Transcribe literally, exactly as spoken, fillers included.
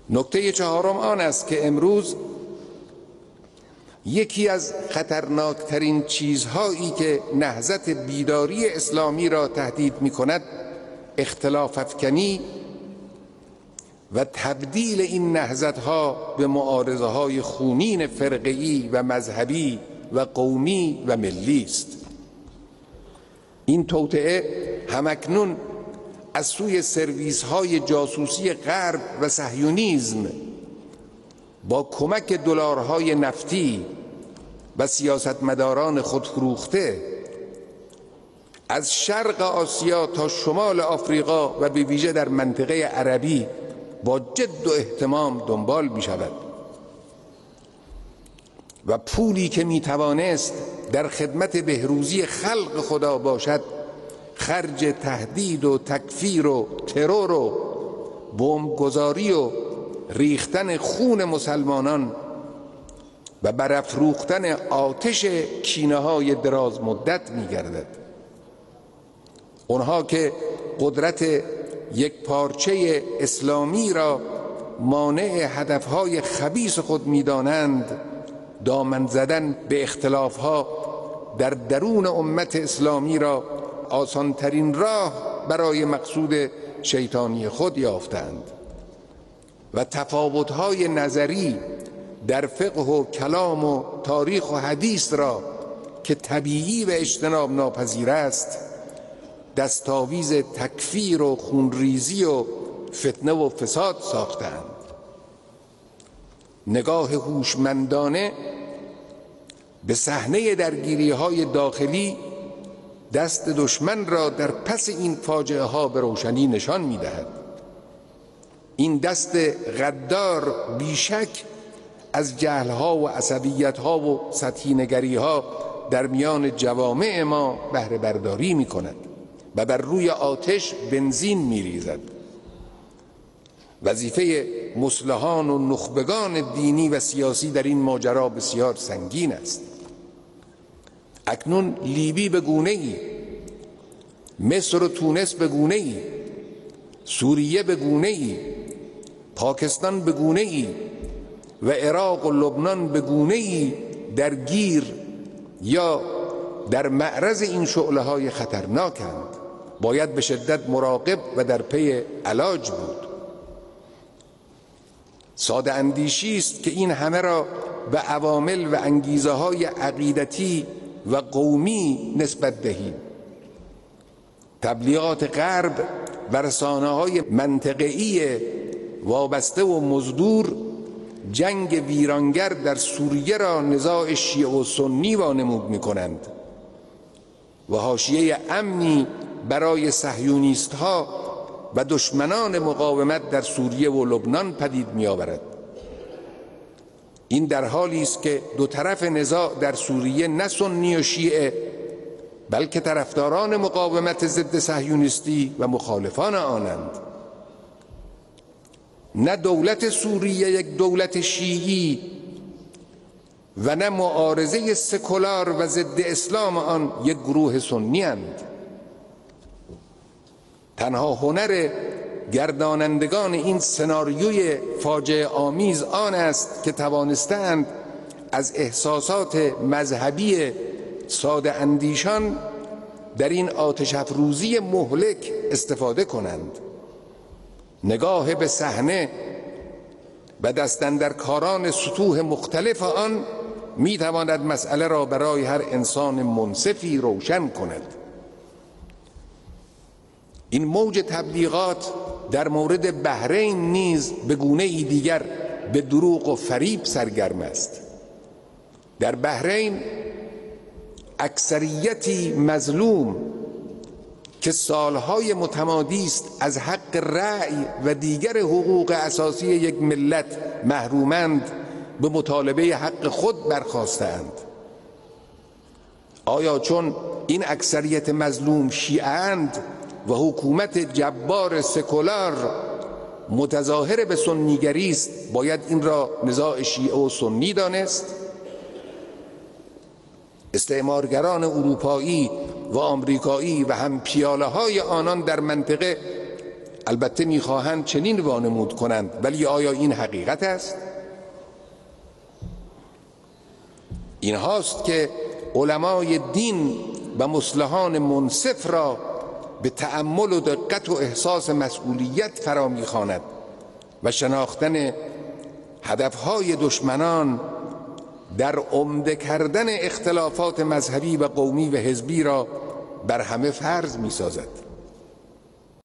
نکته چهارم آن است که امروز یکی از خطرناکترین چیزهایی که نهضت بیداری اسلامی را تهدید می کند اختلاف افکنی و تبدیل این نهضت‌ها به معارضه های خونین فرقه‌ای و مذهبی و قومی و ملی است. این توطئه همکنون از سوی سرویس های جاسوسی غرب و صهیونیسم با کمک دلارهای نفتی و سیاستمداران خودفروخته از شرق آسیا تا شمال آفریقا و به ویژه در منطقه عربی با جد و اهتمام دنبال می شود و پولی که می توانست در خدمت بهروزی خلق خدا باشد خرج تهدید و تکفیر و ترور و بمبگذاری و ریختن خون مسلمانان و برافروختن آتش کینه های دراز مدت می گردد. اونها که قدرت یک پارچه اسلامی را مانع هدفهای خبیث خود می دانند، دامن زدن به اختلافها در درون امت اسلامی را آسانترین راه برای مقصود شیطانی خود یافتند و تفاوت‌های نظری در فقه و کلام و تاریخ و حدیث را که طبیعی و اجتناب ناپذیر است دستاویز تکفیر و خونریزی و فتنه و فساد ساختند. نگاه هوشمندانه به صحنه درگیری‌های داخلی دست دشمن را در پس این فاجعه ها به روشنی نشان می دهد. این دست غدار بیشک از جهلها و عصبیتها و سطحی نگریها در میان جوامع ما بهره برداری می کند و بر روی آتش بنزین می ریزد. وظیفه مصلحان و نخبگان دینی و سیاسی در این ماجرا بسیار سنگین است. اکنون لیبی به گونه‌ای، مصر و تونس به گونه‌ای، سوریه به گونه‌ای، پاکستان به گونه‌ای و عراق و لبنان به گونه‌ای درگیر یا در معرض این شعله‌های خطرناکند. باید به شدت مراقب و در پی علاج بود. ساده اندیشی است که این همه را به عوامل و انگیزه های عقیدتی و قومی نسبت دهیم. تبلیغات غرب و رسانه های منطقه‌ای وابسته و مزدور جنگ ویرانگر در سوریه را نزاع شیعه و سنی وانمود می کنند و حاشیه امنی برای صهیونیست ها و دشمنان مقاومت در سوریه و لبنان پدید می آورد. این در حالی است که دو طرف نزاع در سوریه نه سنی و شیعه بلکه طرفداران مقاومت ضد صهیونیستی و مخالفان آنند. نه دولت سوریه یک دولت شیعی و نه معارضه سکولار و ضد اسلام آن یک گروه سنی اند. تنها هنر گردانندگان این سناریوی فاجعه آمیز آن است که توانستند از احساسات مذهبی ساده اندیشان در این آتش افروزی مهلک استفاده کنند. نگاه به صحنه و دست اندرکاران سطوح مختلف آن می تواند مسئله را برای هر انسان منصفی روشن کند. این موج تبلیغات در مورد بحرین نیز به گونه‌ای دیگر به دروغ و فریب سرگرم است. در بحرین اکثریتی مظلوم که سالهای متمادی است از حق رأی و دیگر حقوق اساسی یک ملت محرومند به مطالبه حق خود برخاستند. آیا چون این اکثریت مظلوم شیعه‌اند و حکومت جبار سکولار متظاهر به سنیگری است باید این را نزاع شیعه و سنی دانست؟ استعمارگران اروپایی و آمریکایی و هم پیاله های آنان در منطقه البته میخواهند چنین وانمود کنند، ولی آیا این حقیقت است؟ این هاست که علمای دین و مصلحان منصف را به تأمل و دقت و احساس مسئولیت فرا میخواند و شناختن هدفهای دشمنان در عمده کردن اختلافات مذهبی و قومی و حزبی را بر همه فرض می‌سازد.